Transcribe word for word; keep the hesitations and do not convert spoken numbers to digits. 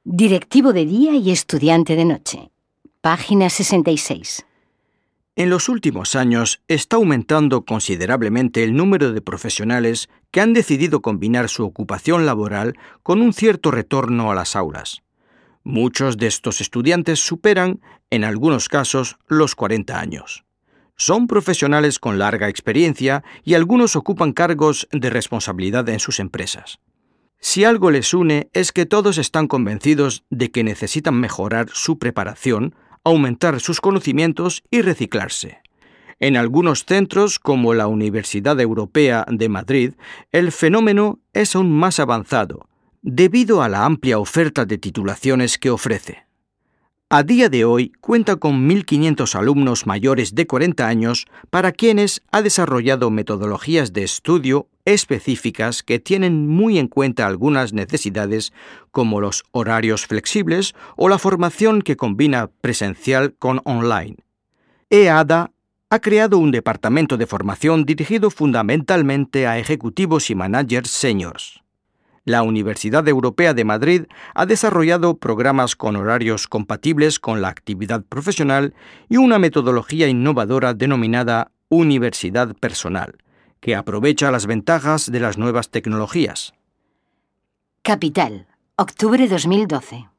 Directivo de día y estudiante de noche. Página sesenta y seis. En los últimos años está aumentando considerablemente el número de profesionales que han decidido combinar su ocupación laboral con un cierto retorno a las aulas. Muchos de estos estudiantes superan, en algunos casos, los cuarenta años. Son profesionales con larga experiencia y algunos ocupan cargos de responsabilidad en sus empresas. Si algo les une es que todos están convencidos de que necesitan mejorar su preparación, aumentar sus conocimientos y reciclarse. En algunos centros, como la Universidad Europea de Madrid, el fenómeno es aún más avanzado, debido a la amplia oferta de titulaciones que ofrece. A día de hoy cuenta con mil quinientos alumnos mayores de cuarenta años para quienes ha desarrollado metodologías de estudio específicas que tienen muy en cuenta algunas necesidades como los horarios flexibles o la formación que combina presencial con online. E A D A ha creado un departamento de formación dirigido fundamentalmente a ejecutivos y managers seniors. La Universidad Europea de Madrid ha desarrollado programas con horarios compatibles con la actividad profesional y una metodología innovadora denominada Universidad Personal, que aprovecha las ventajas de las nuevas tecnologías. Capital, octubre dos mil doce.